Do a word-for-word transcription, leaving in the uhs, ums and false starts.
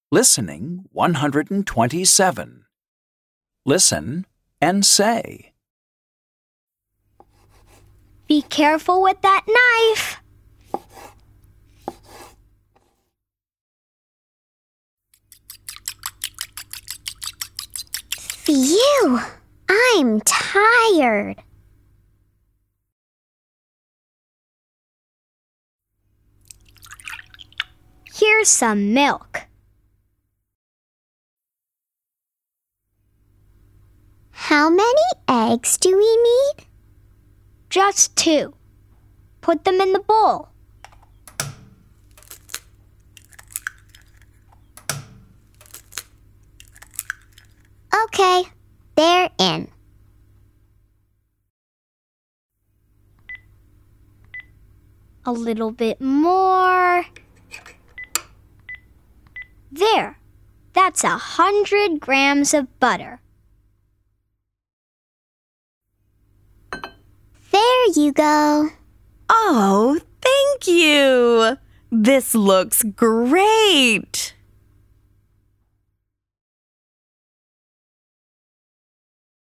Listening one hundred twenty-seven. Listen and say. Be careful with that knife. Phew, I'm tired. Here's some milk. How many eggs do we need? Just two. Put them in the bowl. Okay, they're in. A little bit more. There, that's a hundred grams of butter. There you go. Oh, thank you. This looks great.